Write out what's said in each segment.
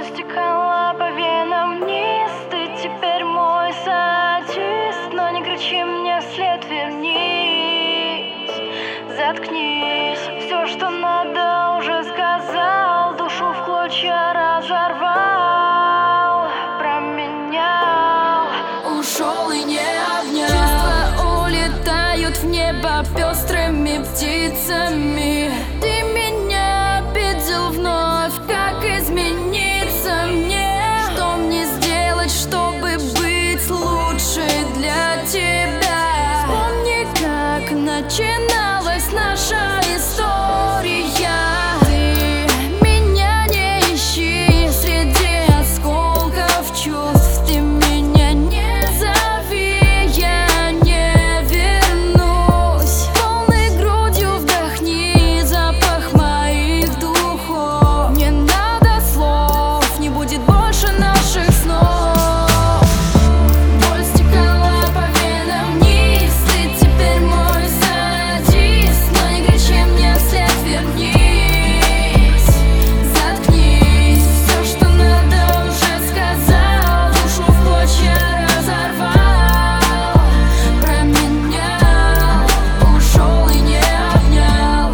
стекала по венам вниз. Ты теперь мой садист, но не кричи мне вслед, вернись, заткнись. Все, что надо, уже сказал, душу в клочья разорвал, променял, ушел и не обнял. Чувства улетают в небо пестрыми птицами. Ты меня обидел вновь, как измениться мне? Что мне сделать, чтобы быть лучше для тебя? Вспомни, как начиналась наша история. Ты меня не ищи среди осколков чувств. Ты меня не зови, я не вернусь. Полной грудью вдохни запах моих духов. Не надо слов, не будет больше наших снов. Боль стекала по венам вниз. Ты теперь мой садист, но не кричи мне вслед, вернись, заткнись. Все, что надо, уже сказал, душу в клочья разорвал, променял, ушел и не обнял.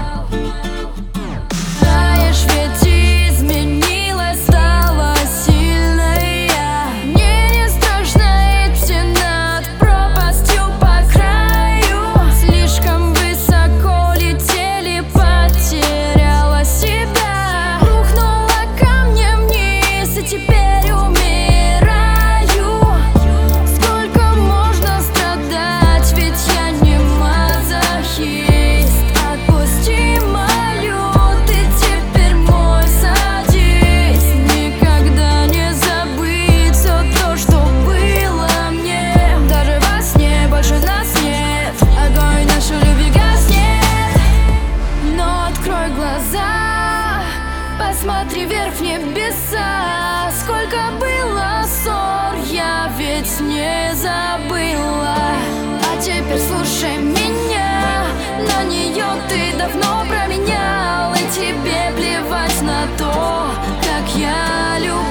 Знаешь, ведь изменилась, стала сильной я. Мне не страшно идти над пропастью по краю. Слишком высоко летели, потеряла себя. Рухнула камнем вниз и теперь умираю. Сколько можно страдать, ведь я не мазохист. Отпусти, молю, ты теперь мой садист. Никогда не забыть все то, что было мне. Даже во сне больше нас нет, огонь нашей любви гаснет. Но открой глаза, посмотри вверх в небеса. Сколько было ссор, я ведь не забыла. А теперь слушай меня, на нее ты давно променял. И тебе плевать на то, как я люблю.